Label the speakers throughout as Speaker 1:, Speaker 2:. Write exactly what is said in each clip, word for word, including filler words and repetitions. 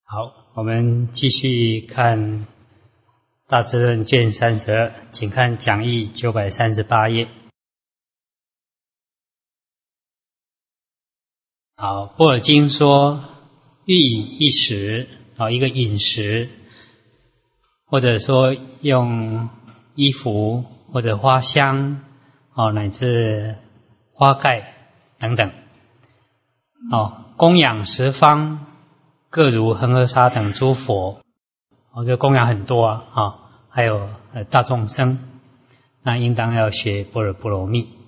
Speaker 1: 好，我们继续看《大智论》卷三十二，请看讲义九百三十八页。好，般若经说，欲以一食，好一个饮食，或者说用衣服或者花香，哦乃至花盖等等，哦供养十方。各如恒河沙等诸佛，哦，这供养很多啊，啊、哦，还有呃大众生，那应当要学般若波罗蜜。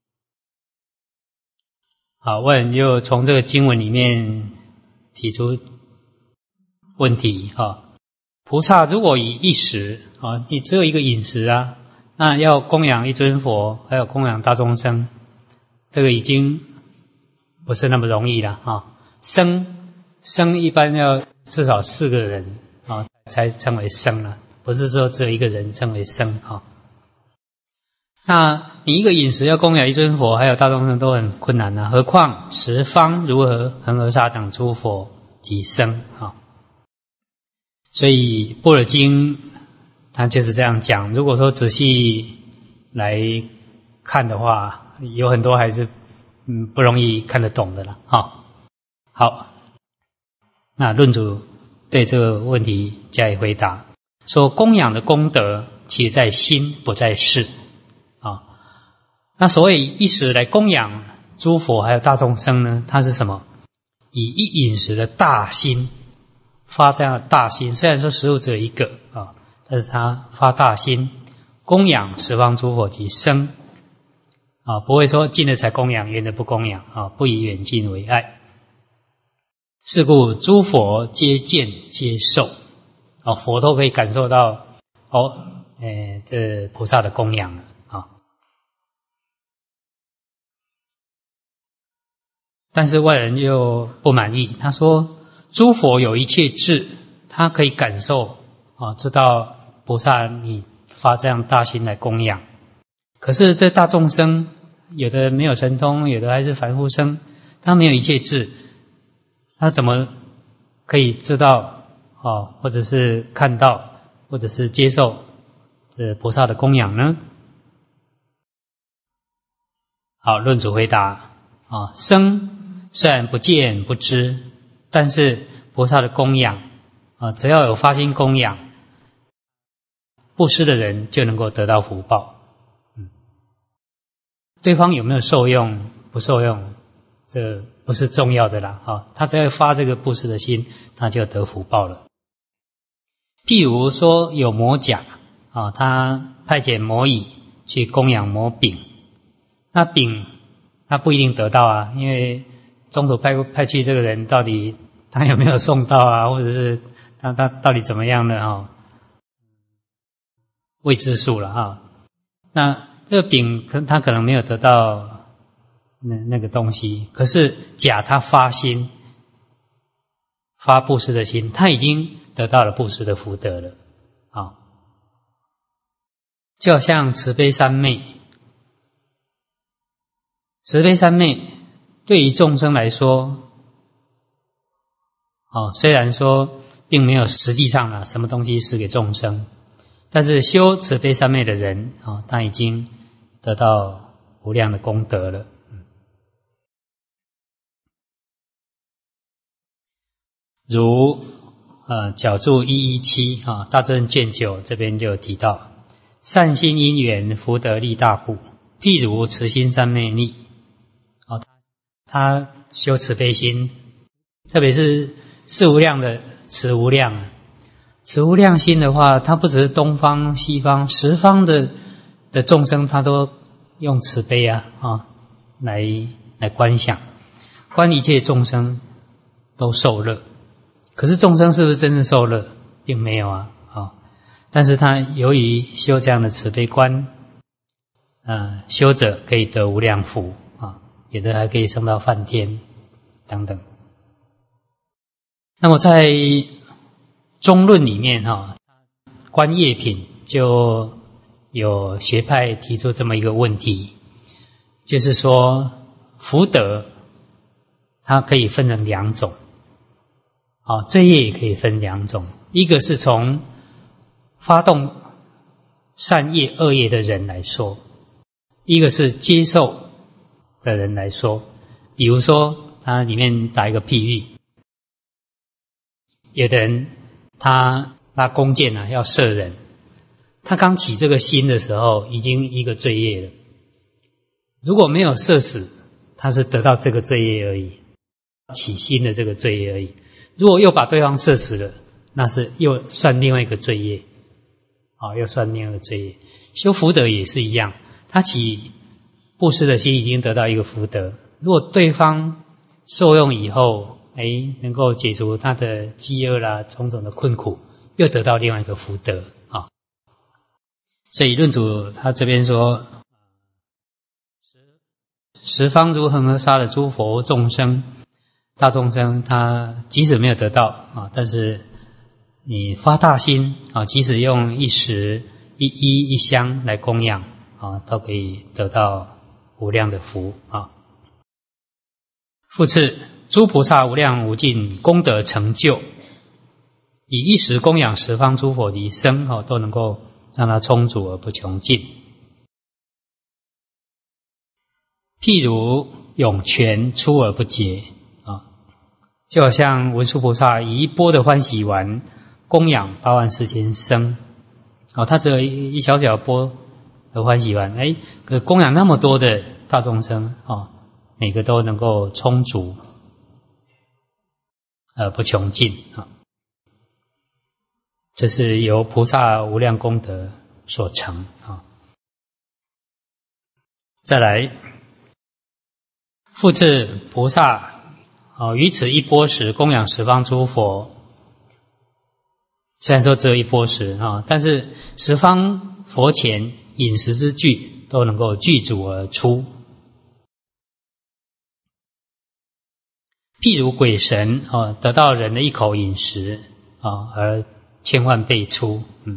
Speaker 1: 好，问又从这个经文里面提出问题哈、哦，菩萨如果以一食啊、哦，你只有一个饮食啊，那要供养一尊佛，还有供养大众生，这个已经不是那么容易了啊、哦，生。僧一般要至少四个人啊、哦，才称为僧了，不是说只有一个人称为僧啊、哦。那你一个饮食要供养一尊佛，还有大众生都很困难啊，何况十方如何恒河沙等诸佛及僧啊、哦？所以般若经它就是这样讲。如果说仔细来看的话，有很多还是嗯不容易看得懂的了哈、哦。好。那论主对这个问题加以回答，说供养的功德其实在心，不在事啊。那所谓一时来供养诸佛还有大众生呢，它是什么？以一饮食的大心，发这样的大心。虽然说食物只有一个啊，但是他发大心，供养十方诸佛及僧啊，不会说近的才供养，远的不供养啊，不以远近为爱。是故诸佛皆见皆受，哦，佛都可以感受到，哦，诶，这菩萨的供养了啊、哦。但是外人又不满意，他说：诸佛有一切智，他可以感受啊、哦，知道菩萨你发这样大心来供养。可是这大众生，有的没有神通，有的还是凡夫生，他没有一切智。他怎么可以知道哦，或者是看到，或者是接受这菩萨的供养呢？好，论主回答啊、哦，僧虽然不见不知，但是菩萨的供养啊、哦，只要有发心供养，布施的人就能够得到福报。嗯，对方有没有受用，不受用，这不是重要的啦，啊，他只要发这个布施的心，他就得福报了。譬如说有魔甲啊，他派遣魔蚁去供养魔丙，那丙他不一定得到啊，因为中途派派去这个人到底他有没有送到啊，或者是他他到底怎么样呢啊？未知数了啊。那这个丙可他可能没有得到。那那个东西，可是甲他发心，发布施的心，他已经得到了布施的福德了啊、哦！就好像慈悲三昧，慈悲三昧对于众生来说，哦，虽然说并没有实际上啊什么东西施给众生，但是修慈悲三昧的人啊、哦，他已经得到无量的功德了。如呃角注一一七啊，大智论卷九这边就有提到，善心因缘福德利大故，譬如慈心三昧力。哦，他修慈悲心，特别是四无量的慈无量啊，慈无量心的话，他不只是东方西方十方的的众生，他都用慈悲啊啊来来观想，观一切众生都受乐。可是众生是不是真正受乐？并没有啊，啊、哦！但是他由于修这样的慈悲观，呃，修者可以得无量福啊、哦，有的还可以升到梵天等等。那么在中论里面哈、哦，观业品就有学派提出这么一个问题，就是说福德它可以分成两种。 啊，罪业也可以分两种，一个是从发动善业恶业的人来说，一个是接受的人来说。比如说他里面打一个譬喻，有的人他拿弓箭啊要射人，他刚起这个心的时候已经一个罪业了，如果没有射死，他是得到这个罪业而已，起心的这个罪业而已。如果又把对方射死了，那是又算另外一个罪业，啊，又算另外一个罪业。修福德也是一样，他起布施的心已经得到一个福德，如果对方受用以后，哎，能够解除他的饥饿啦、种种的困苦，又得到另外一个福德啊。所以论主他这边说，十方如恒河沙的诸佛众生。大众生他即使没有得到啊，但是你发大心啊，即使用一食一衣一香来供养啊，都可以得到无量的福啊。复次，诸菩萨无量无尽功德成就，以一时供养十方诸佛及僧哦，都能够让它充足而不穷尽。譬如涌泉出而不竭。就好像文殊菩萨以一钵的欢喜丸供养八万四千僧，哦，他只有一小小钵的欢喜丸，哎，可供养那么多的大众生，哦，每个都能够充足，而不穷尽啊。这是由菩萨无量功德所成啊。再来，复次菩萨。哦，于此一钵时供养十方诸佛，虽然说只有一钵时啊，但是十方佛前饮食之具都能够具足而出。譬如鬼神哦，得到人的一口饮食啊，而千万倍出。嗯，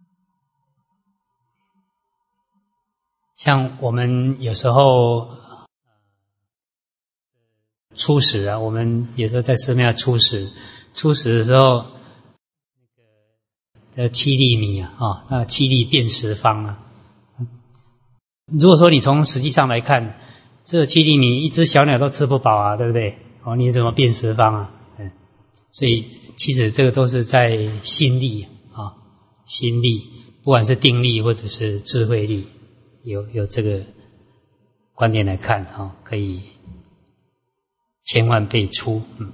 Speaker 1: 像我们有时候初食啊，我们有时候在寺庙初食，初食的时候，那个七粒米啊，啊，那七粒变十方啊。如果说你从实际上来看，这七粒米一只小鸟都吃不饱啊，对不对？哦，你怎么变十方啊？嗯，所以其实这个都是在心力啊，心力，不管是定力或者是智慧力，有有这个观点来看啊，可以。千万倍出，嗯，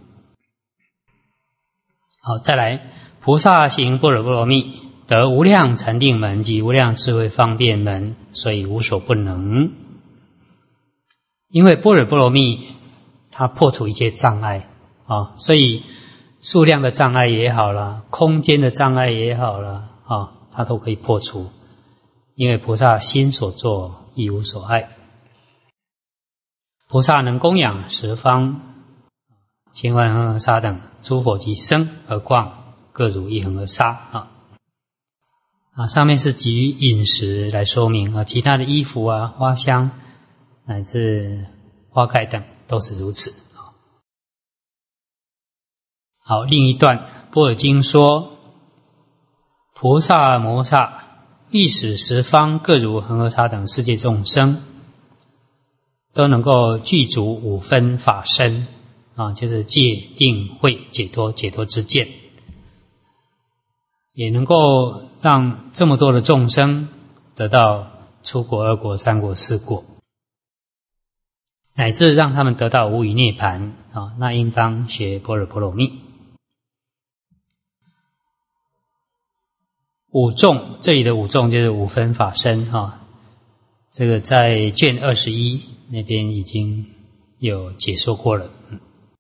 Speaker 1: 好，再来，菩萨行般若波罗蜜，得无量禅定门及无量智慧方便门，所以无所不能。因为般若波罗蜜，它破除一切障碍啊，所以数量的障碍也好啦，空间的障碍也好啦，啊，它都可以破除。因为菩萨心所作，亦无所碍。菩萨能供养十方千万恒河沙等诸佛及僧，而况各如一恒河沙啊！啊，上面是基于饮食来说明啊，其他的衣服啊、花香乃至花盖等都是如此啊。好，另一段《般若经》说：菩萨摩萨欲使十方各如恒河沙等世界众生。都能够具足五分法身啊，就是戒定慧解脱解脱之见，也能够让这么多的众生得到初果、二果、三果、四果，乃至让他们得到无余涅槃啊，那应当学般若波罗蜜。五众，这里的五众就是五分法身啊，这个在卷二十一那边已经有解说过了。嗯，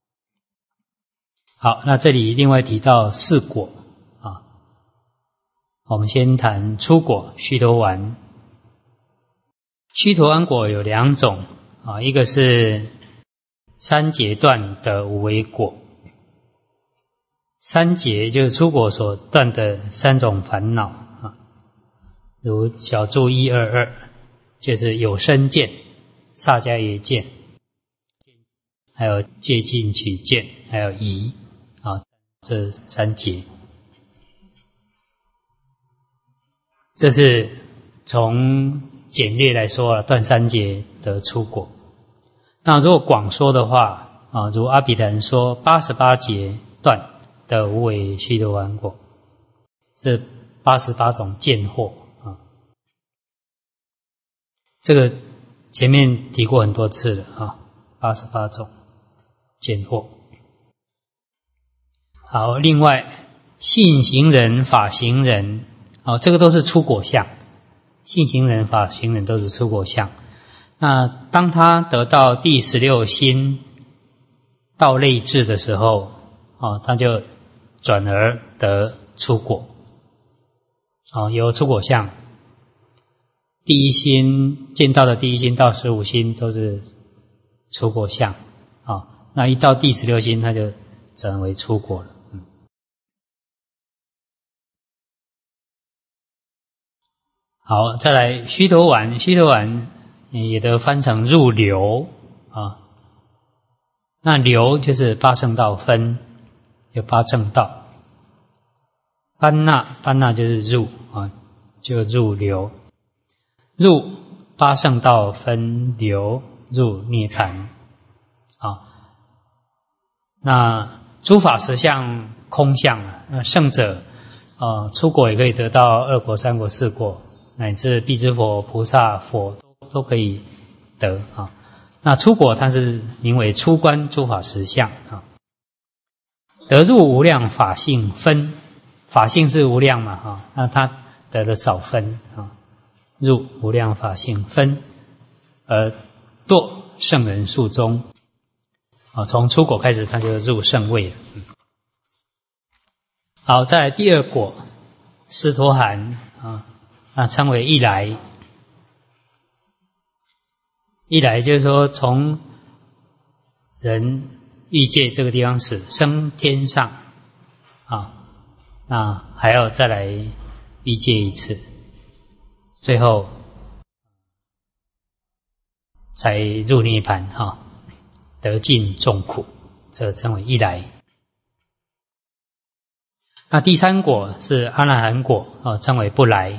Speaker 1: 好，那这里另外提到四果啊，我们先谈初果须陀洹。须陀洹果有两种啊，一个是三劫断的无为果，三劫就是初果所断的三种烦恼啊，如小注一二二，就是有生见、萨迦耶见，还有戒禁取见，还有疑啊， 这三劫。这是从简略来说啊，断三劫得出果。那如果广说的话啊，如阿毗昙说八十八劫断得无为须陀洹果，这八十八种见惑啊。这个前面提过很多次了啊，八十八种见惑。好，另外信行人、法行人，哦，这个都是出果相。信行人、法行人都是出果相。那当他得到第十六心到类智的时候，哦，他就转而得出果。哦，有出果相。第一心见到的第一心到十五心都是出果相。哦，那一到第十六心，他就转为出果了。好，再来须陀洹，须陀洹也得翻成入流啊。那流就是八圣道分，有八正道。般那，般那就是入啊，就入流。入八圣道分流入涅槃啊。那诸法实相空相啊，那圣者啊，出果也可以得到二果、三果、四果。乃至辟支佛、菩萨、佛都都可以得啊。那出果它是名为出观诸法实相啊。得入无量法性分，法性是无量嘛哈，那他得了少分啊。入无量法性分，而堕圣人数中啊。从出果开始，他就入圣位了。好，再来第二果，斯陀含啊。那称为一来，一来就是说从人欲界这个地方始升天上啊，那还要再来欲界一次，最后才入涅槃哈、啊，得尽众苦，这称为一来。那第三果是阿那含果啊，称为不来。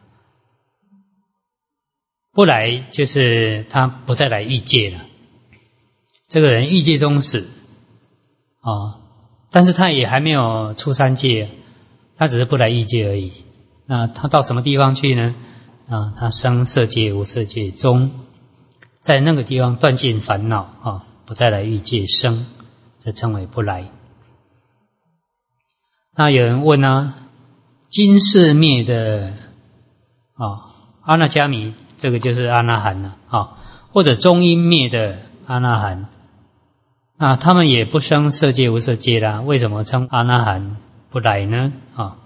Speaker 1: 不来就是他不再来欲界了，这个人欲界中死啊，但是他也还没有出三界，他只是不来欲界而已。那他到什么地方去呢？啊，他生色界、无色界中，在那个地方断尽烦恼啊，不再来欲界生，这称为不来。那有人问啊，今世灭的啊阿那迦弥，这个就是阿那含了啊，或者中阴灭的阿那含，那他们也不生色界无色界啦，为什么称阿那含不来呢？啊，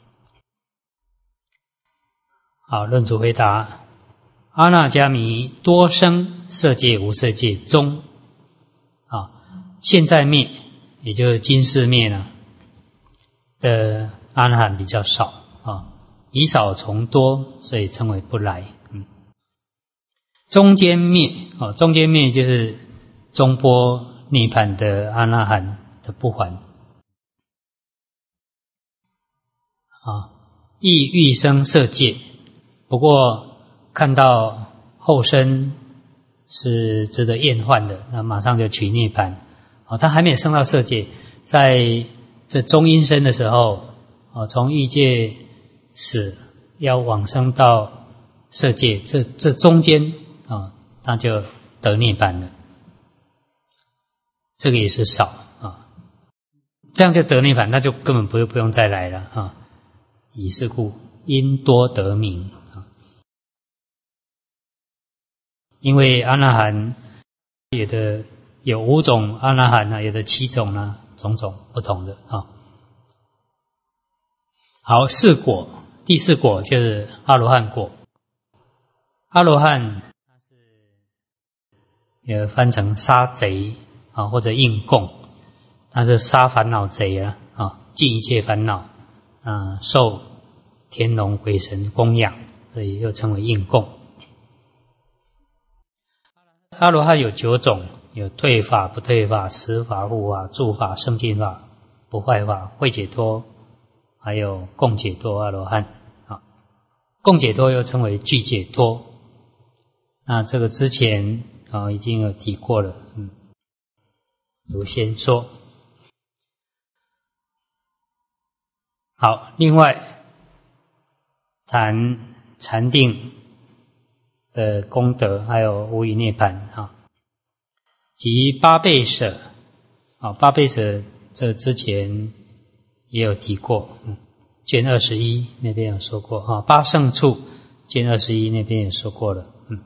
Speaker 1: 好，论主回答：阿那迦弥多生色界无色界中啊，现在灭，也就是今世灭了的阿那含比较少啊，以少从多，所以称为不来。中间灭哦，中间灭就是中波涅槃的阿那含的不还啊，亦欲生色界，不过看到后生是值得厌患的，那马上就取涅槃啊，他还没有升到色界，在这中阴身的时候啊，从欲界死要往生到色界，这这中间啊，他就得涅槃了，这个也是少啊。这样就得涅槃，那就根本不用不用再来了啊。以是故，因多得名啊。因为阿那含有的有五种阿那含啊，有的七种啊，种种不同的啊。好，四果，第四果就是阿罗汉果。阿罗汉也翻成杀贼啊，或者应供，他是杀烦恼贼啊，啊，尽一切烦恼啊，受天龙鬼神供养，所以又称为应供。阿罗汉有九种，有退法、不退法、实法、护法、住法、胜进法不坏法、慧解脱，还有共解脱阿罗汉啊。共解脱又称为具解脱，那这个之前啊已经有提过了，嗯，如先说。好，另外谈禅定的功德，还有无余涅槃啊，及八倍舍啊，八倍舍这之前也有提过，嗯，卷二十一那边有说过啊，八圣处卷二十一那边也说过了，嗯，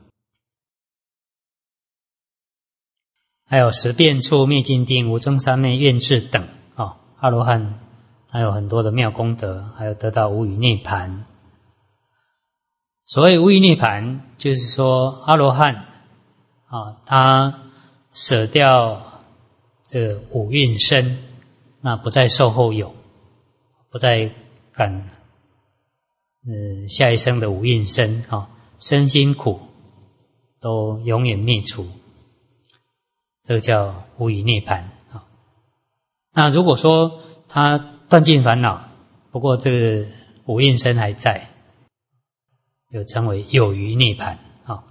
Speaker 1: 还有十遍处、灭尽定、无争三昧、愿智等啊，阿罗汉还有很多的妙功德，还有得到无余涅槃。所谓无余涅槃，就是说阿罗汉啊，他舍掉这五蕴身，那不再受后有，不再感呃下一生的五蕴身啊，身心苦都永远灭除，这个叫无余涅槃啊。那如果说他断尽烦恼，不过这个五蕴身还在，又称为有余涅槃啊。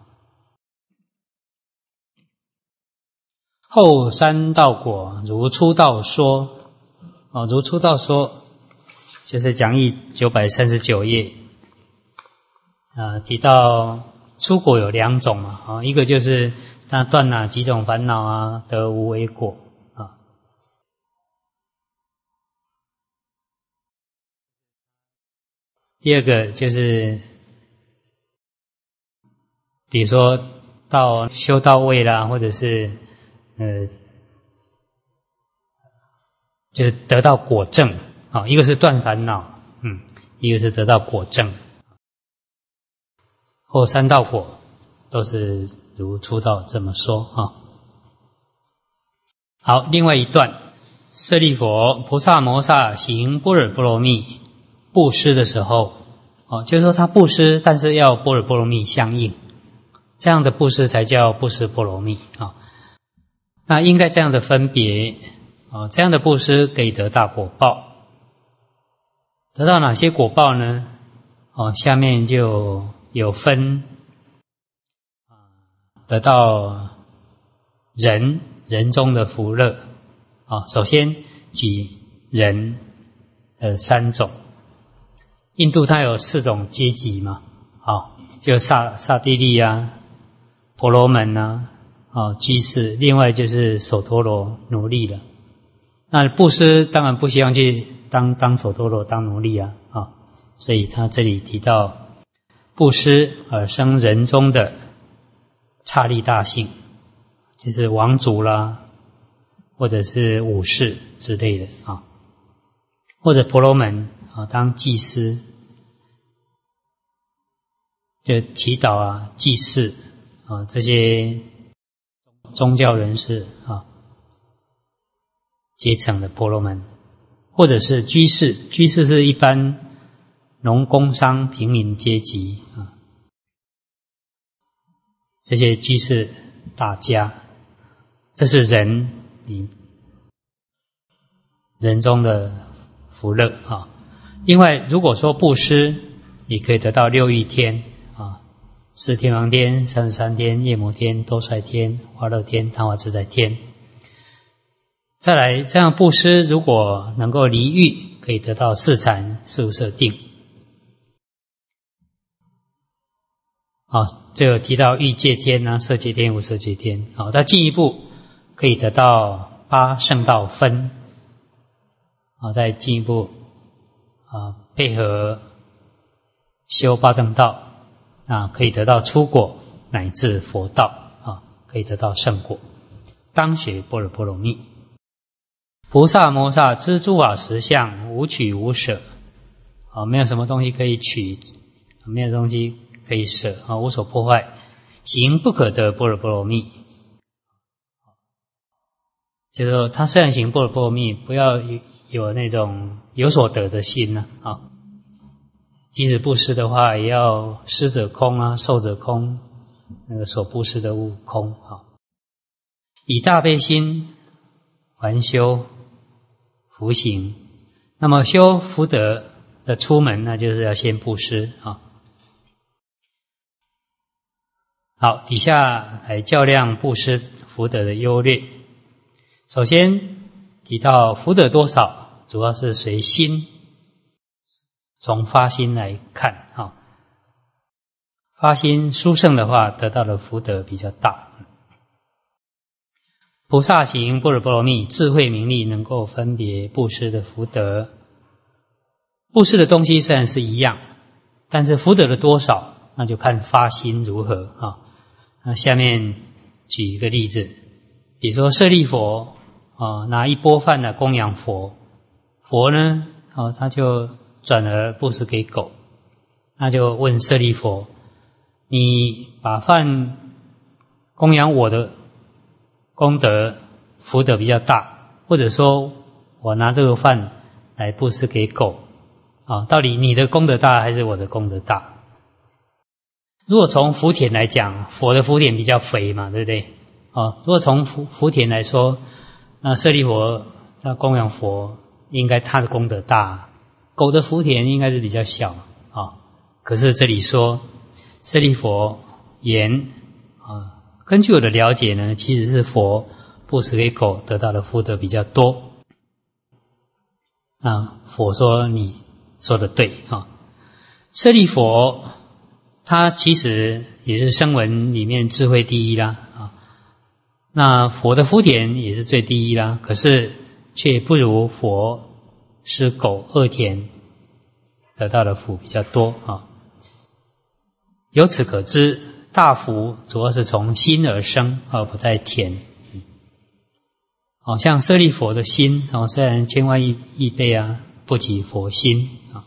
Speaker 1: 后三道果如初道说啊，如初道说就是讲义九百三十九页啊，提到初果有两种嘛啊，一个就是他断了几种烦恼啊，得无为果啊。第二个就是比如说到修到位啦，或者是呃，就是得到果证啊，一个是断烦恼，嗯，一个是得到果证。后三道果都是如初道这么说啊。好，另外一段，舍利弗，菩萨摩萨行般若波罗蜜布施的时候，哦，就是说他布施，但是要般若波罗蜜相应。这样的布施才叫布施波罗蜜啊。那应该这样的分别啊，这样的布施可以得大果报。得到哪些果报呢？哦，下面就有分啊，得到人人中的福乐啊。首先举人的三种，印度它有四种阶级嘛，好，就刹刹帝利啊。婆罗门啊，啊，居士，另外就是首陀罗奴隶了。那布施当然不希望去当当首陀罗当奴隶啊，啊，所以他这里提到布施而生人中的刹利大姓，就是王族啦，或者是武士之类的啊，或者婆罗门啊当祭司，就祈祷啊，祭祀。啊，这些宗教人士啊，阶层的婆罗门，或者是居士，居士是一般农工商平民阶级啊，这些居士大家，这是人里人中的福乐啊。另外，如果说布施，也可以得到六欲天。四天王天、三十三天、夜摩天、多帅天、华乐天、贪华自在天。再来，这样布施如果能够离欲，可以得到四禅、四无色定。好，这有提到欲界天啊、色界天、无色界天。好，再进一步可以得到八圣道分。好，再进一步啊，配合修八正道。啊，可以得到初果乃至佛道啊，可以得到圣果。当学般若波罗蜜，菩萨摩萨知诸法实相，无取无舍啊，没有什么东西可以取，没有东西可以舍啊，无所破坏，行不可得般若波罗蜜。就是说，他虽然行般若波罗蜜，不要有有那种有所得的心呢啊。即使布施的话，也要施者空啊，受者空，那个所布施的物空啊。以大悲心还修福行。那么修福德的出门，那就是要先布施啊。好，底下来较量布施福德的优劣。首先提到福德多少，主要是随心，从发心来看啊。发心殊胜的话，得到的福德比较大。菩萨行般若波罗蜜，智慧明利，能够分别布施的福德。布施的东西虽然是一样，但是福德的多少，那就看发心如何啊。那下面举一个例子，比如说舍利佛啊，拿一钵饭来供养佛，佛呢，哦，他就转而布施给狗，那就问舍利佛，你把饭供养我的功德福德比较大，或者说我拿这个饭来布施给狗啊，到底你的功德大还是我的功德大？如果从福田来讲，佛的福田比较肥嘛，对不对？哦，如果从福福田来说，那舍利佛他供养佛，应该他的功德大，狗的福田应该是比较小啊、哦。可是这里说舍利佛言啊，根据我的了解呢，其实是佛布施给狗得到的福德比较多。啊，佛说你说的对啊，舍利佛他其实也是声闻里面智慧第一啦啊，那佛的福田也是最第一啦，可是却不如佛施狗恶田得到的福比较多啊。由此可知，大福主要是从心而生，而不在田。好、哦、像舍利佛的心，哦，虽然千万亿亿倍啊，不及佛心啊。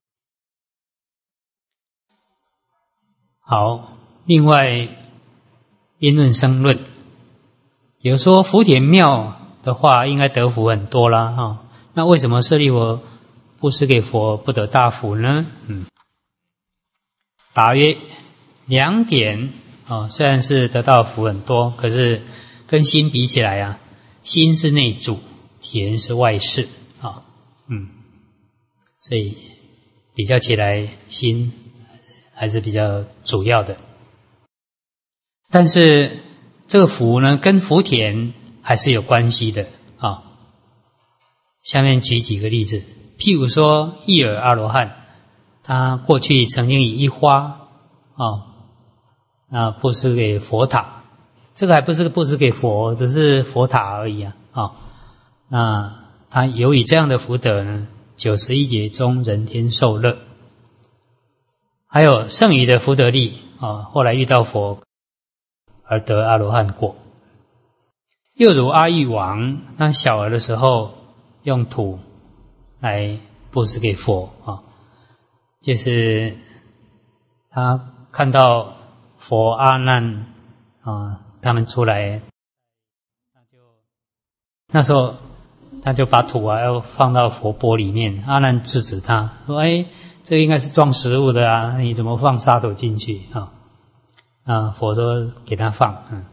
Speaker 1: 好，另外因论生论，有说福田妙的话，应该得福很多啦哈、哦。那为什么舍利佛布施给佛不得大福呢？嗯，答曰：两点啊、哦，虽然是得到福很多，可是跟心比起来啊，心是内主，田是外事啊、哦，嗯，所以比较起来，心还是比较主要的。但是这个福呢，跟福田还是有关系的啊、哦。下面举几个例子，譬如说一耳阿罗汉，他过去曾经以一花啊。哦啊，布施给佛塔，这个还不是布施给佛，只是佛塔而已啊！啊、哦，那他由于这样的福德呢，九十一劫中人天受乐，还有剩余的福德力啊、哦，后来遇到佛而得阿罗汉果。又如阿育王，他小儿的时候用土来布施给佛啊、哦，就是他看到佛阿难啊，他们出来，那就那时候他就把土啊要放到佛钵里面，阿难制止他说：“哎，这个应该是装食物的啊，你怎么放沙土进去啊？”啊，佛说给他放，嗯，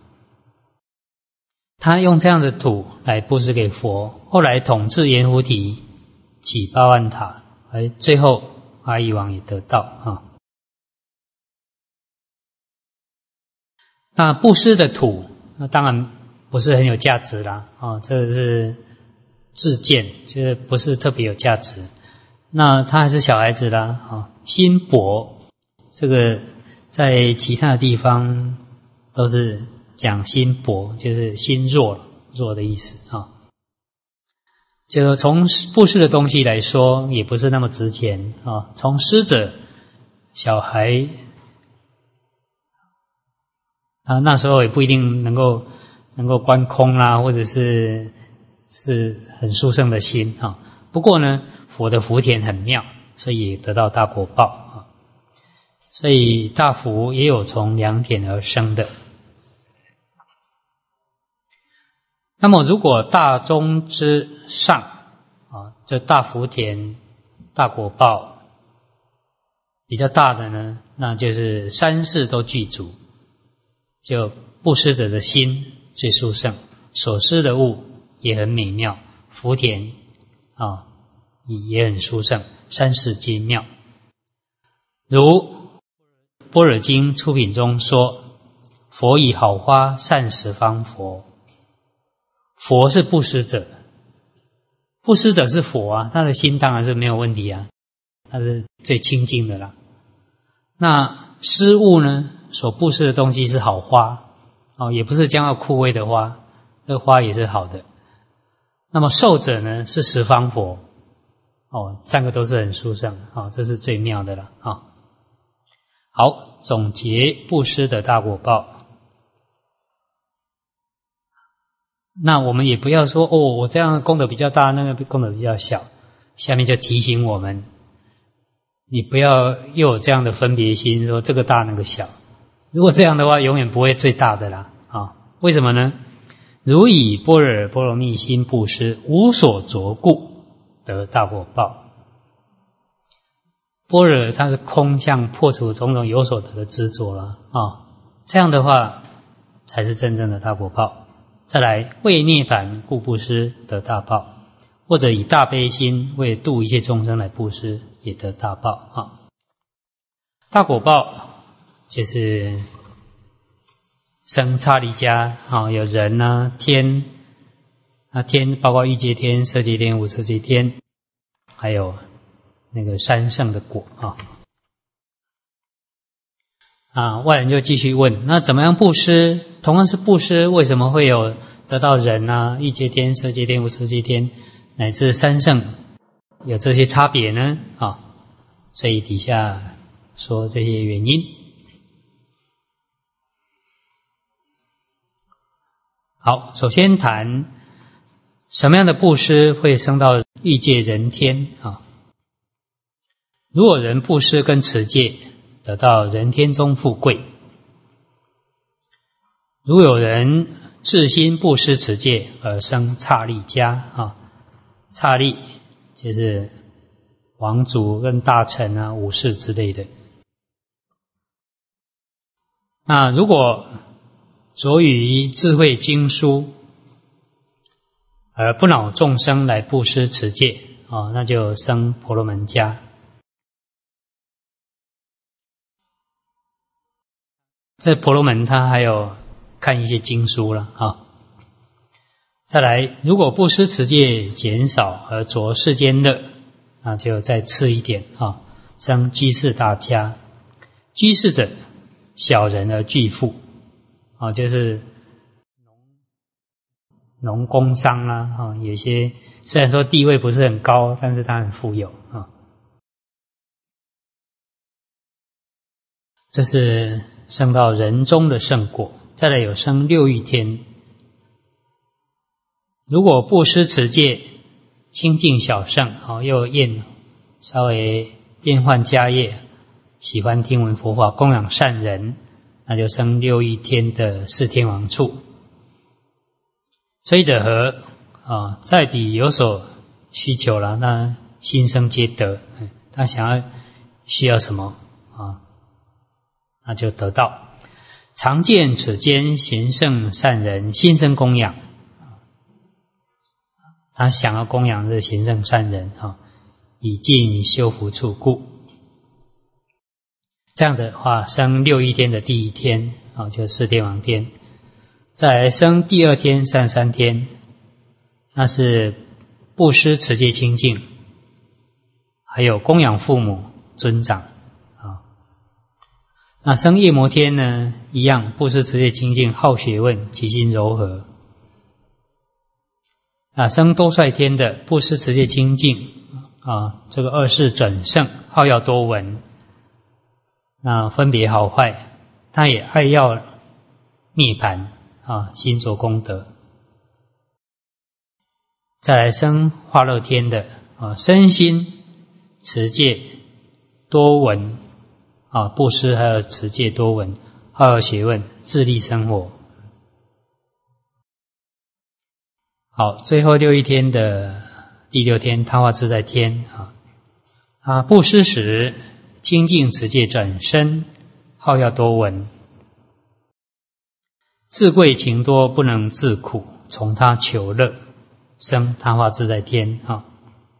Speaker 1: 他用这样的土来布施给佛，后来统治阎浮提，起八万塔，而最后阿育王也得到啊。那布施的土，那当然不是很有价值啦，啊、哦，这是自见，就是不是特别有价值。那他还是小孩子啦，啊、哦，心薄，这个在其他的地方都是讲心薄，就是心弱弱的意思啊、哦。就从布施的东西来说，也不是那么值钱啊、哦。从施者小孩。啊，那时候也不一定能够能够观空啦、啊，或者是是很殊胜的心啊。不过呢，佛的福田很妙，所以也得到大果报啊。所以大福也有从良田而生的。那么，如果大中之上啊，这大福田、大果报比较大的呢，那就是三世都具足。就布施者的心最殊胜，所施的物也很美妙，福田啊，也很殊胜，三世皆妙。如《般若经》出品中说，佛以好花善十方佛。佛是布施者，布施者是佛啊，他的心当然是没有问题啊，他是最清净的啦。那施物呢，所布施的东西是好花哦，也不是将要枯萎的花，这个花也是好的。那么受者呢，是十方佛哦，三个都是很殊胜哦，这是最妙的了啊。好，总结布施的大果报。那我们也不要说哦，我这样功德比较大，那个功德比较小。下面就提醒我们，你不要又有这样的分别心，说这个大那个小。如果这样的话，永远不会最大的啦啊！为什么呢？如以般若波罗蜜心布施，无所着故，得大果报。般若它是空相破除种种有所得的执着了啊，这样的话才是真正的大果报。再来，为涅槃故布施得大报，或者以大悲心为度一切众生来布施，也得大报啊。大果报就是生刹利家啊，有人啊、天啊，天包括欲界天、色界天、无色界天，还有那个三圣的果啊。啊，外人就继续问，那怎么样布施？同样是布施，为什么会有得到人啊、欲界天、色界天、无色界天，乃至三圣有这些差别呢？啊，所以底下说这些原因。好，首先谈什么样的布施会升到欲界人天啊？如果人布施跟持戒，得到人天中富贵。如有人至心布施持戒而生刹利家啊，刹利就是王族跟大臣啊、武士之类的。那如果着于智慧经书，而不恼众生来布施持戒啊，那就生婆罗门家。这婆罗门他还有看一些经书了啊。再来，如果布施持戒减少而着世间乐，那就再次一点啊，生居士大家。居士者，小人而巨富啊，就是农工商啦啊，有些虽然说地位不是很高，但是他很富有啊。这是升到人中的圣果。再来有升六欲天。如果布施持戒清净小圣，好又厌稍微厌患家业，喜欢听闻佛法，供养善人，那就升六欲天的四天王处。虽者何啊？在彼有所需求了，那心生皆得。他想要需要什么啊？那就得到。常见此间贤圣善人，心生供养。他想要供养这贤圣善人啊，以尽修福处故。这样的话，升六欲天的第一天啊，就是四天王天。再来升第二天、三十三天，那是布施持戒清净，还有供养父母尊长啊。那升夜摩天呢，一样布施持戒清净，好学问，其心柔和。啊，升多帅天的布施持戒清净啊，这个二世转胜，好要多闻，那分别好坏，他也爱要涅槃啊，心着功德。再来升化乐天的啊，身心持戒多闻啊，布施还有持戒多闻，好要学问，自立生活。好，最后六欲天的第六天他化自在天啊，啊布施时清净持戒转身，好要多闻，自贵情多不能自苦，从他求乐，生他化自在天啊。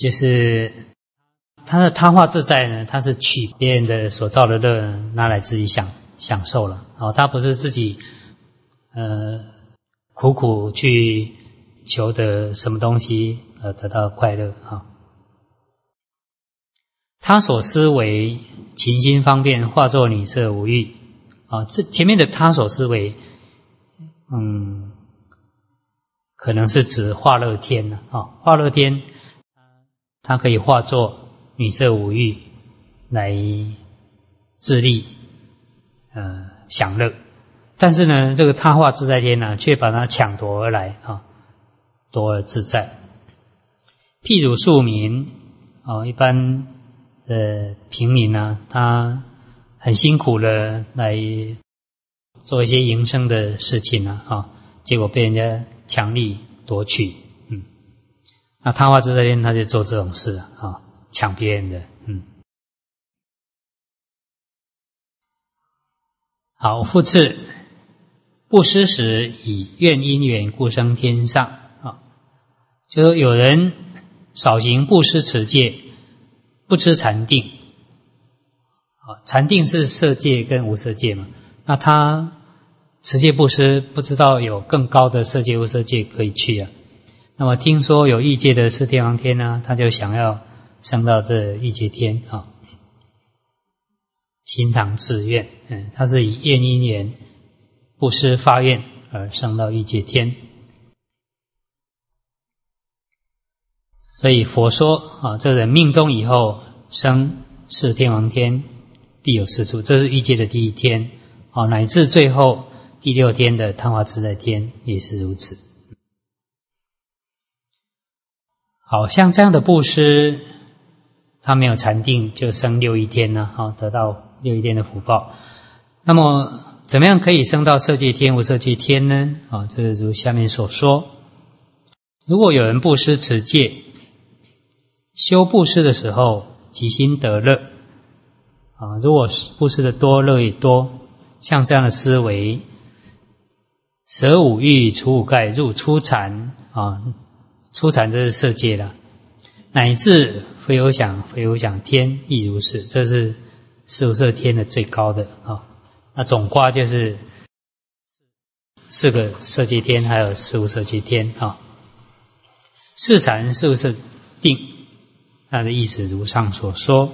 Speaker 1: 就是他的他化自在呢，他是取别人的所造的乐拿来自己享享受了，哦，他不是自己呃苦苦去求得什么东西而得到快乐啊。他所思维勤心方便化作女色无欲啊，这前面的他所思维，嗯，可能是指化乐天了啊。化乐天，它可以化作女色无欲来自利呃享乐，但是呢，这个他化自在天呢，却把它抢夺而来啊，夺而自在。譬如庶民啊，一般的平民呢，他很辛苦的来做一些营生的事情呢，啊，结果被人家强力夺取，嗯，那他化自在天他就做这种事啊，抢别人的，嗯。好，复次，布施时以愿因缘故生天上啊，就说有人少行布施持戒，不知禅定啊，禅定是色戒跟无色戒嘛，那他持戒布施不知道有更高的色戒无色戒可以去啊，那么听说有欲界的四天王天呢，他就想要升到这欲界天啊，心常志愿，嗯，他是以愿因缘布施发愿而升到欲界天。所以佛说啊，这人命中以后生四天王天，必有是处，这是欲界的第一天啊，乃至最后第六天的他化自在天也是如此。好像这样的布施，他没有禅定就升六欲天呢，啊，得到六欲天的福报。那么怎么样可以升到色界天、无色界天呢？啊，这如下面所说。如果有人布施持戒，修布施的时候即心得乐啊，如果布施的多，乐也多，像这样的思维，舍五欲，除五盖，入初禅啊，初禅这是色界了，乃至非有想非有想天亦如是，这是四无色天的最高的啊。那总括就是四个色界天，还有四无色界天啊。四禅四无色定，它的意思如上所说。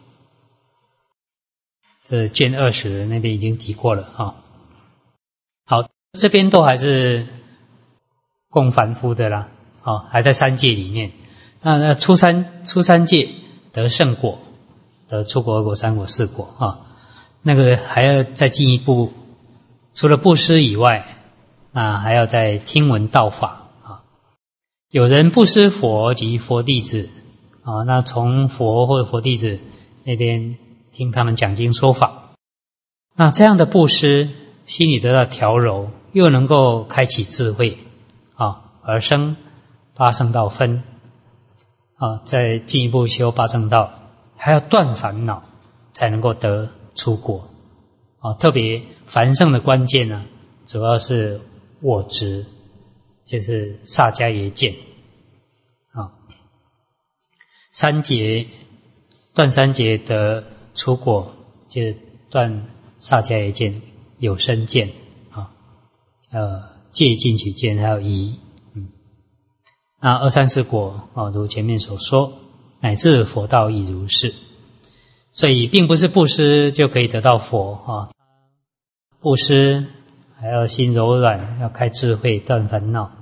Speaker 1: 这卷二十那边已经提过了啊。好，这边都还是供凡夫的啦，啊，还在三界里面。那那初三初三界得圣果，得出国、二果、三果、四果啊，那个还要再进一步，除了布施以外，那还要再听闻道法啊。有人布施佛及佛弟子啊，那从佛或者佛弟子那边听他们讲经说法，那这样的布施，心里得到调柔，又能够开启智慧啊，而生八圣道分啊，再进一步修八正道，还要断烦恼，才能够得出果啊。特别凡圣的关键呢，主要是我执，就是萨迦耶见啊。三劫断三劫得出果，就是断萨迦耶见、有生见啊，呃，戒进取见，还有疑。那二三四果啊，如前面所说，乃至佛道亦如是。所以并不是布施就可以得到佛啊，布施还要心柔软，要开智慧，断烦恼。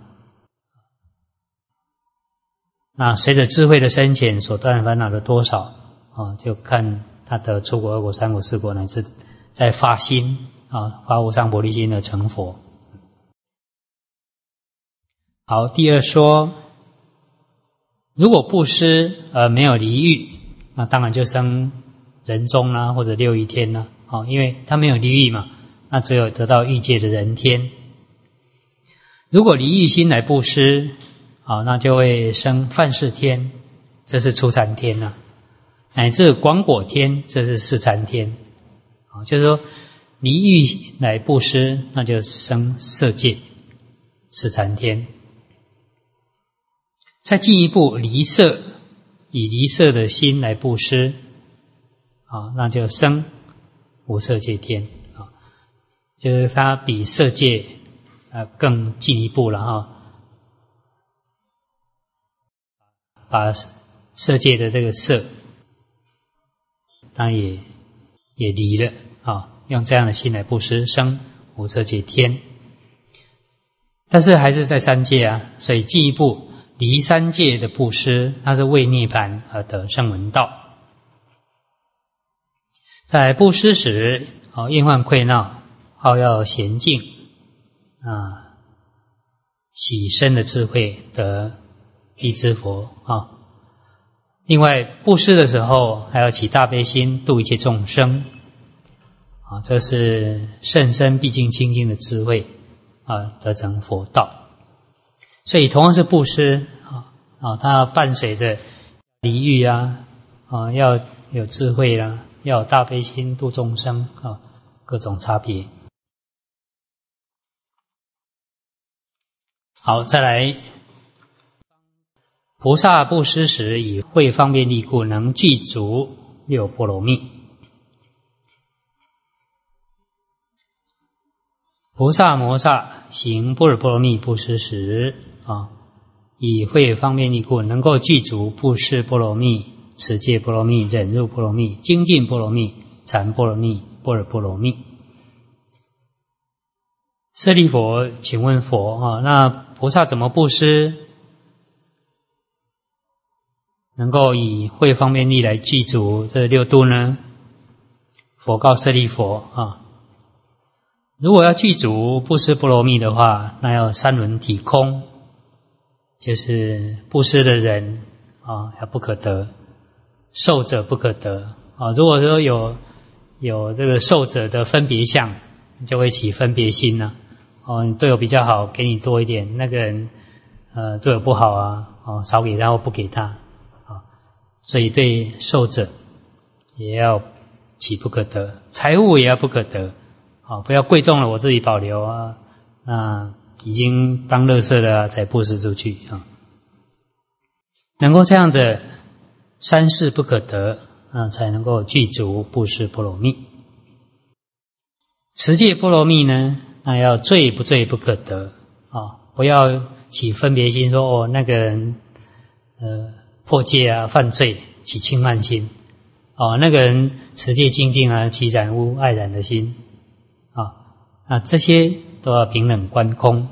Speaker 1: 那随着智慧的深浅，所断烦恼的多少啊，就看他得出果、二果、三果、四果，乃至在发心啊，发无上菩提心而成佛。好，第二说，如果布施而没有离欲，那当然就生人中啦、啊，或者六欲天啦、啊，哦，因为他没有离欲嘛，那只有得到欲界的人天。如果离欲心来布施，好，那就会生梵世天，这是初禅天啊，乃至广果天，这是四禅天。好，就是说离欲来布施，那就生色界四禅天。再进一步离色以离色的心来布施，啊，那就生无色界天啊，就是它比色界啊更进一步了哈，把色界的这个色，它也也离了啊，用这样的心来布施，生无色界天。但是还是在三界啊，所以进一步离三界的布施，它是为涅槃而得声闻道。在布施时，哦，厌患愧恼，好要娴静啊，喜深的智慧得辟支佛啊。另外，布施的时候还要起大悲心，度一切众生啊，这是甚深毕竟清净的智慧啊，得成佛道。所以同样是布施啊，啊，它伴随着离欲啊，啊，要有智慧啦、啊，要有大悲心度众生啊，各种差别。好，再来，菩萨布施时，以慧方便力故，能具足六波罗蜜。菩萨摩萨行般若波罗蜜布施时啊，以慧方便力故，能够具足布施波罗蜜、持戒波罗蜜、忍辱波罗蜜、精进波罗蜜、禅波罗蜜、般若波罗蜜。舍利佛，请问佛啊，那菩萨怎么布施，能够以慧方便力来具足这六度呢？佛告舍利佛啊，如果要具足布施波罗蜜的话，那要三轮体空，就是布施的人啊，要不可得，受者不可得啊。如果说有有这个受者的分别相，就会起分别心呢、啊。哦，你对我比较好，给你多一点；那个人呃对我不好啊，哦少给他或不给他啊。所以对受者也要起不可得，财物也要不可得。啊，不要贵重了我自己保留啊，那已经当垃圾了、啊、才布施出去啊。能够这样的三世不可得，啊，才能够具足布施波罗蜜。持戒波罗蜜呢，那要罪不罪不可得啊，不要起分别心说哦那个人呃破戒啊犯罪起轻慢心，哦那个人持戒精进啊起染污爱染的心。啊，那这些都要平等观空，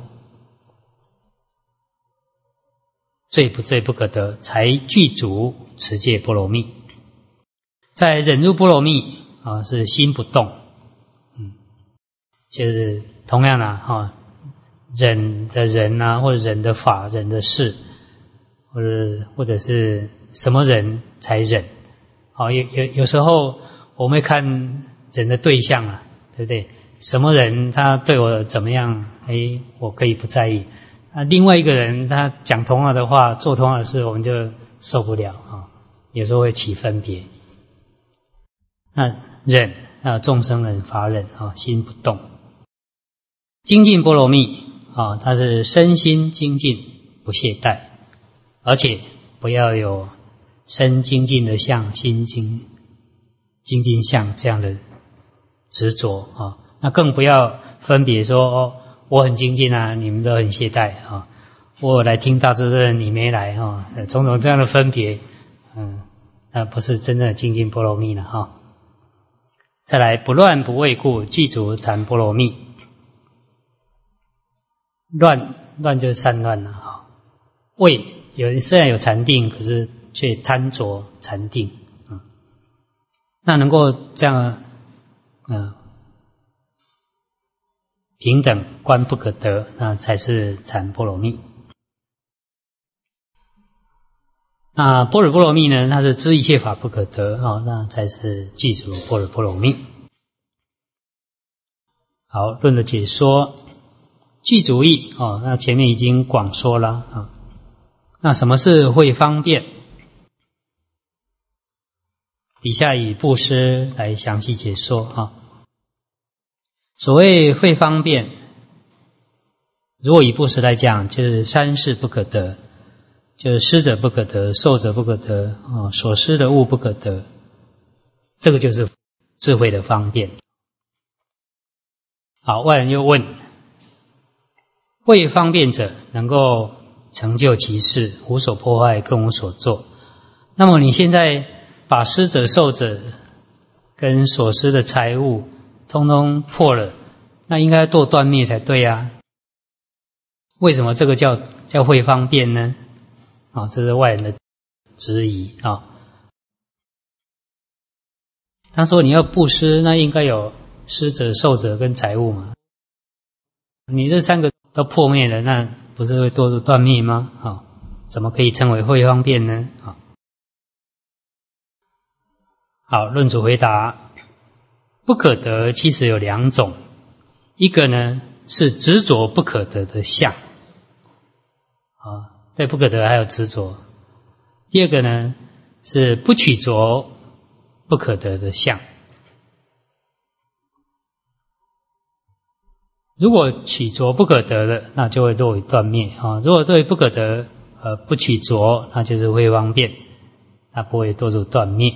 Speaker 1: 罪不罪不可得，才具足持戒波罗蜜。在忍辱波罗蜜啊，是心不动，嗯，就是同样的哈、啊，忍的人啊，或者忍的法、忍的事，或者或者是什么人才忍？啊，有有有时候我们会看忍的对象啊，对不对？什么人他对我怎么样，诶，我可以不在意。啊，另外一个人他讲同样的话，做同样的事，我们就受不了啊。有时候会起分别。那忍啊，众生忍、法忍啊，心不动。精进波罗蜜啊，它是身心精进，不懈怠，而且不要有身精进的相、心精精进相这样的执着啊。那更不要分别说哦，我很精进啊，你们都很懈怠啊。我来听大智论，你没来啊，种种这样的分别，嗯，那不是真正的精进波罗蜜了哈。再来，不乱不畏故，具足禅波罗蜜。乱乱就是散乱了哈。畏有人虽然有禅定，可是却贪着禅定，嗯，那能够这样，嗯。平等观不可得，那才是禅波罗蜜。那般若波罗蜜呢？它是知一切法不可得啊、哦，那才是具足般若波罗蜜。好，论的解说，具足义哦，那前面已经广说了啊、哦。那什么是慧方便？底下以布施来详细解说啊。哦所谓慧方便，如果以布施来讲，就是三世不可得， 就是施者不可得，受者不可得，哦，所施的物不可得，这个就是智慧的方便。好，外人又问：为方便者能够成就其事，无所破坏，更无所作。那么你现在把施者、受者跟所施的财物通通破了，那应该做断灭才对啊。为什么这个叫叫会方便呢？啊，这是外人的质疑啊。他说你要布施，那应该有施者、受者跟财物嘛。你这三个都破灭了，那不是会堕入断灭吗？啊，怎么可以称为会方便呢？啊，好，论主回答：不可得其实有两种，一个呢是执着不可得的相，啊，对不可得还有执着；第二个呢是不取着不可得的相。如果取着不可得的，那就会落于断灭啊；如果对不可得呃不取着，那就是会方便，它不会堕入断灭。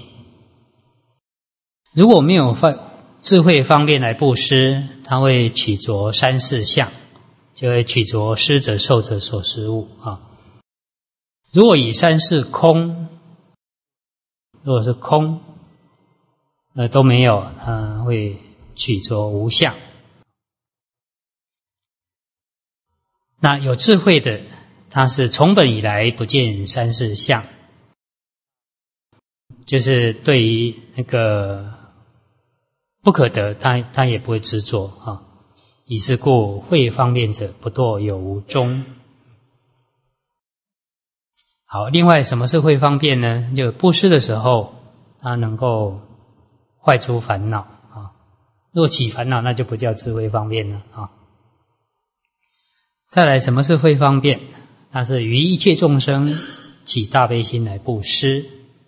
Speaker 1: 如果没有智慧方便来布施，它会取着三世相，就会取着施者、受者所施物啊。如果以三世空，如果是空，呃都没有，它会取着无相。那有智慧的，他是从本以来不见三世相，就是对于那个不可得，他他也不会执着啊。以是故，会方便者不堕有无中。好，另外什么是会方便呢？就布施的时候，他能够坏除烦恼啊。若起烦恼，那就不叫智慧方便了啊。再来，什么是会方便？那是于一切众生起大悲心来布施。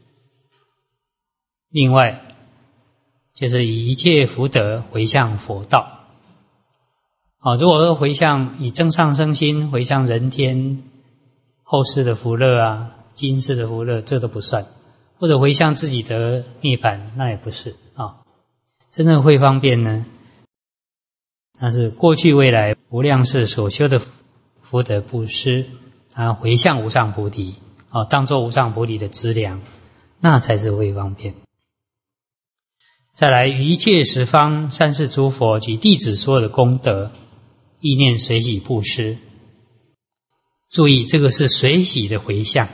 Speaker 1: 另外，就是以一切福德回向佛道。啊，如果说回向以增上生心回向人天后世的福乐啊，今世的福乐，这都不算。或者回向自己得涅槃，那也不是啊。真正会方便呢，那是过去未来无量世所修的福德布施，啊，回向无上菩提，啊，当作无上菩提的资粮，那才是会方便。再来，于一切十方三世诸佛及弟子所有的功德，意念随喜布施。注意，这个是随喜的回向。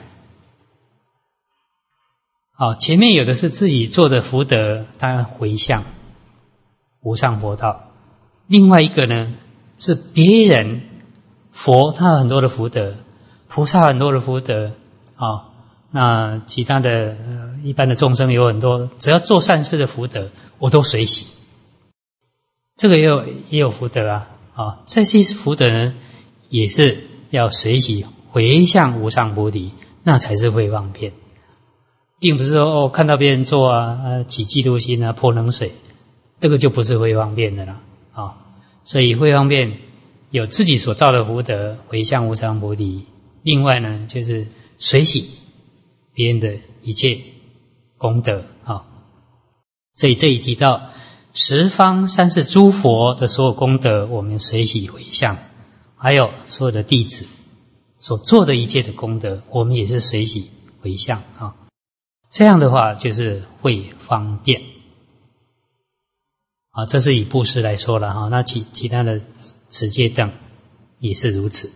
Speaker 1: 好，前面有的是自己做的福德，他回向无上佛道。另外一个呢，是别人佛他很多的福德，菩萨很多的福德啊，那其他的、呃、一般的众生有很多，只要做善事的福德，我都随喜。这个也有也有福德啊，啊，这些福德呢，也是要随喜回向无上菩提，那才是会方便。并不是说哦，看到别人做啊，呃，起嫉妒心啊，泼冷水，这个就不是会方便的啦，啊、哦，所以会方便有自己所造的福德回向无上菩提，另外呢，就是随喜别人的一切功德啊、哦。所以这里提到十方三世诸佛的所有功德，我们随喜回向，还有所有的弟子所做的一切的功德，我们也是随喜回向啊。哦，这样的话就是会方便啊，这是以布施来说了哈，那其其他的持戒等也是如此。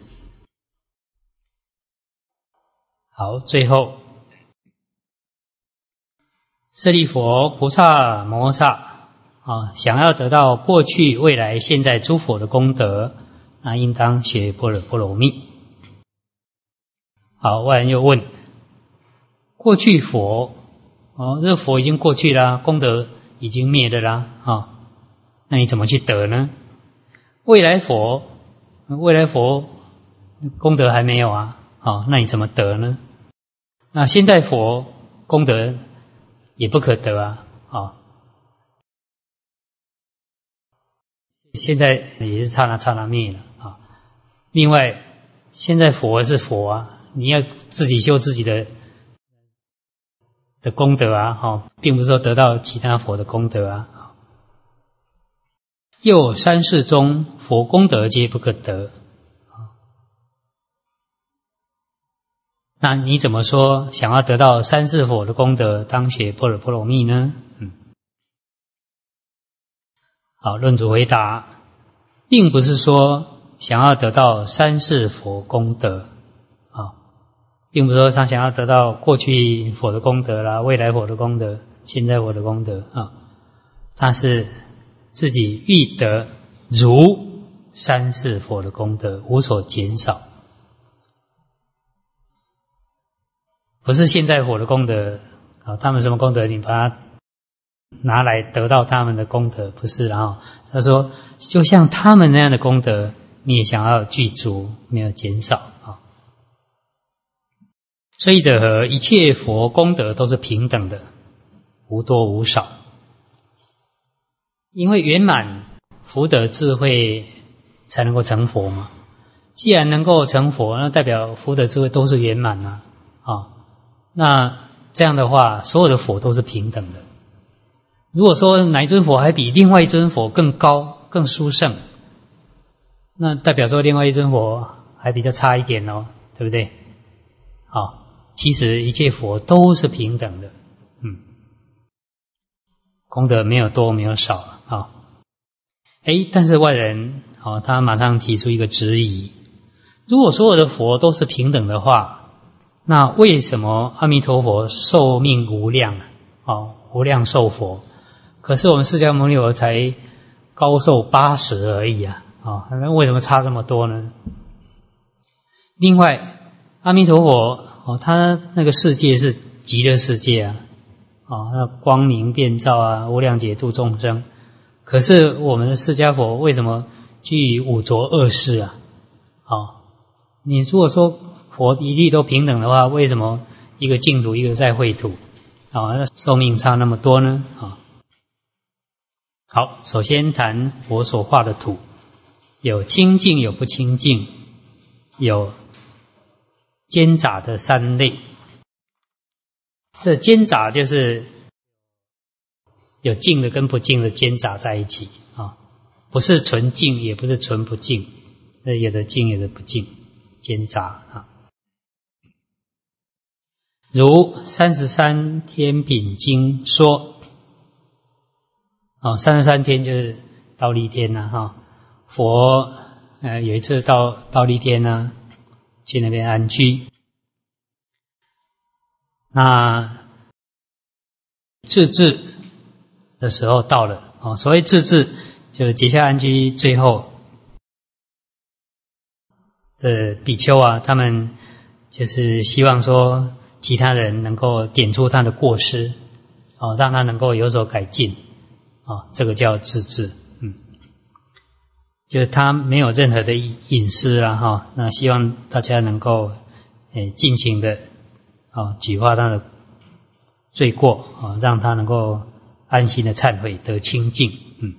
Speaker 1: 好，最后舍利弗、菩萨摩诃萨啊，想要得到过去、未来、现在诸佛的功德，那应当学般若波罗蜜。好，外人又问。过去佛，哦，这个佛已经过去啦，功德已经灭了啦，啊、哦，那你怎么去得呢？未来佛，未来佛功德还没有啊，啊、哦，那你怎么得呢？那现在佛功德也不可得啊，啊、哦，现在也是刹那刹那灭了啊。另外，现在佛是佛啊， 你要自己修自己的的功德啊，哈，并不是说得到其他佛的功德啊。又三世中佛功德皆不可得，那你怎么说想要得到三世佛的功德，当学般若波罗蜜呢？嗯，好，论主回答，并不是说想要得到三世佛功德啊，并不是说他想要得到过去佛的功德啦，未来佛的功德，现在佛的功德啊，他是自己欲得如三世佛的功德，无所减少。不是现在佛的功德啊，他们什么功德，你把它拿来得到他们的功德，不是啦啊。他说，就像他们那样的功德，你也想要具足，没有减少啊。所以者何？一切佛功德都是平等的，无多无少。因为圆满福德智慧才能够成佛嘛。既然能够成佛，那代表福德智慧都是圆满啊啊。那这样的话，所有的佛都是平等的。如果说哪一尊佛还比另外一尊佛更高、更殊胜，那代表说另外一尊佛还比较差一点哦，对不对？好，其实一切佛都是平等的，嗯，功德没有多，没有少啊。哎，但是外人哦，他马上提出一个质疑：如果所有的佛都是平等的话，那为什么阿弥陀佛寿命无量啊？哦，无量寿佛，可是我们释迦牟尼佛才高寿八十而已啊！啊，那为什么差这么多呢？另外，阿弥陀佛哦，他那个世界是极乐世界啊，哦，那光明遍照啊，无量劫度众生。可是我们的释迦佛为什么居于五浊恶世啊？哦，你如果说佛一律都平等的话，为什么一个净土，一个在秽土，啊，那寿命差那么多呢？啊，好，首先谈佛所化的土，有清净，有不清净，有间杂的三类。这间杂就是有净的跟不净的间杂在一起啊，不是纯净，也不是纯不净，有的净，有的不净，间杂啊。如三十三天品经说，哦，三十三天就是忉利天呐、啊，哈，佛呃有一次到忉利天呢、啊，去那边安居，那自治的时候到了，哦，所谓自治，就结下安居最后，这比丘啊，他们就是希望说，其他人能够点出他的过失，哦，让他能够有所改进，哦，这个叫自治，嗯，就是他没有任何的隐私啦，哈、哦，那希望大家能够，诶，尽情的，哦，举发他的罪过，哦，让他能够安心的忏悔得清净，嗯，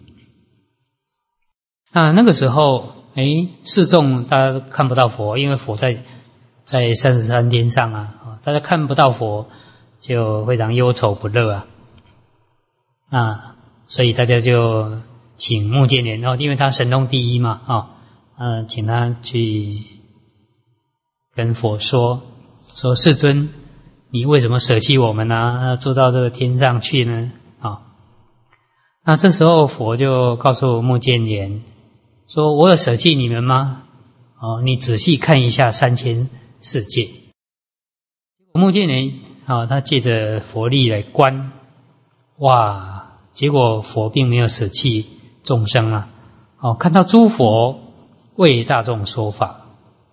Speaker 1: 那那个时候，诶，示众大家都看不到佛，因为佛在在三十三天上啊。大家看不到佛，就非常忧愁不乐啊。啊，所以大家就请目犍连哦，因为他神通第一嘛，啊，呃，请他去跟佛说，说世尊，你为什么舍弃我们呢、啊？住到这个天上去呢？啊，那这时候佛就告诉目犍连说：“我有舍弃你们吗？哦，你仔细看一下三千世界。”目犍连啊，他借着佛力来观，哇！结果佛并没有舍弃众生啊，哦，看到诸佛为大众说法，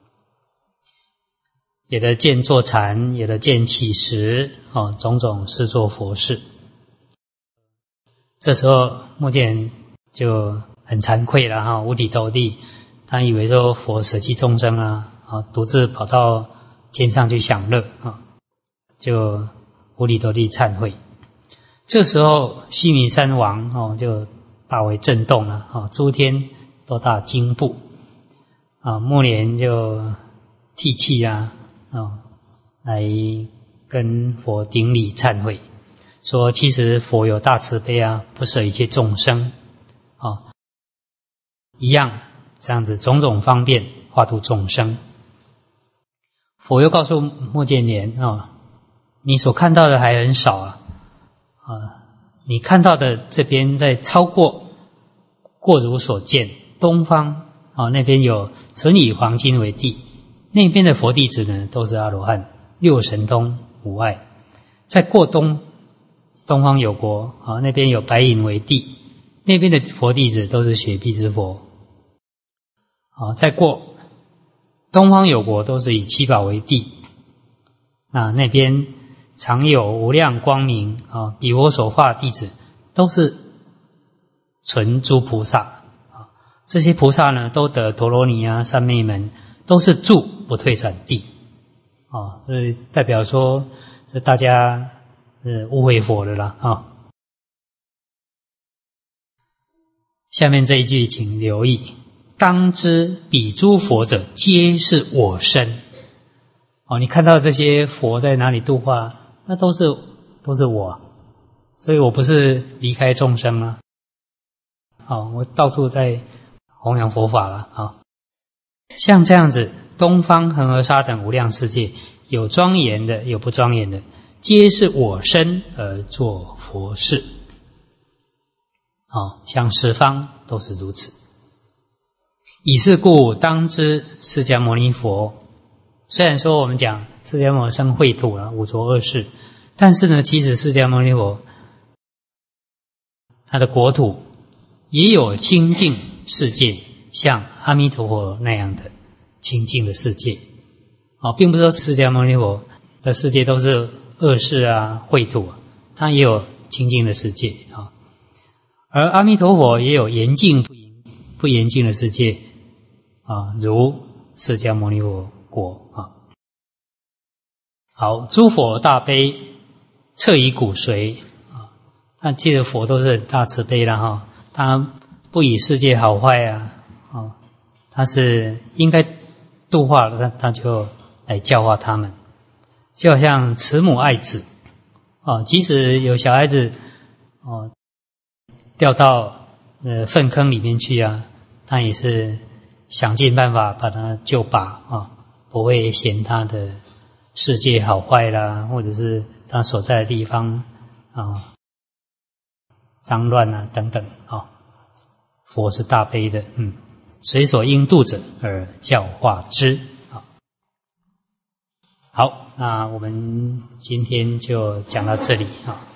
Speaker 1: 有的见坐禅，有的见起食，哦，种种是做佛事。这时候目犍连就很惭愧了哈，五体投地，他以为说佛舍弃众生啊，啊，独自跑到天上去享乐啊。就五体投地忏悔，这时候须弥山王哦就大为震动了啊，诸天都大惊怖啊，目连就涕泣啊， 哦，来跟佛顶礼忏悔，说其实佛有大慈悲啊，不舍一切众生，哦，一样这样子种种方便化度众生。佛又告诉目犍连哦，你所看到的还很少啊，啊，你看到的这边在超过过如所见，东方啊那边有纯以黄金为地，那边的佛弟子呢都是阿罗汉，六神通无碍。再过东东方有国啊，那边有白银为地，那边的佛弟子都是雪碧之佛。啊，再过东方有国都是以七宝为地，那那边常有无量光明啊，比我所化的弟子都是纯诸菩萨啊，这些菩萨呢都得陀罗尼啊、三昧门，都是住不退转地啊，这代表说这大家是误会佛的啦啊。下面这一句请留意，当知彼诸佛者皆是我身。哦，你看到这些佛在哪里度化，那都是都是我，所以我不是离开众生啊。好，我到处在弘扬佛法了啊。像这样子，东方恒河沙等无量世界，有庄严的，有不庄严的，皆是我身而作佛事。哦，像十方都是如此。以是故，当知释迦牟尼佛，虽然说我们讲释迦牟尼生秽土了，五浊恶世，但是呢，其实释迦牟尼佛他的国土也有清净世界，像阿弥陀佛那样的清净的世界。哦，并不是说释迦牟尼佛的世界都是恶世啊、秽土啊，他也有清净的世界啊。而阿弥陀佛也有严净不严净的世界啊，如释迦牟尼佛国啊。好，诸佛大悲，彻以骨髓啊。那记得佛都是很大慈悲了哈，他不以世界好坏啊，啊，他是应该度化了，他他就来教化他们，就好像慈母爱子啊，即使有小孩子哦、啊、掉到呃粪坑里面去啊，他也是想尽办法把他救拔啊，不会嫌他的世界好坏啦，或者是他所在的地方啊脏乱啊等等啊。佛是大悲的，嗯，随所应度者而教化之啊。好，那我们今天就讲到这里啊。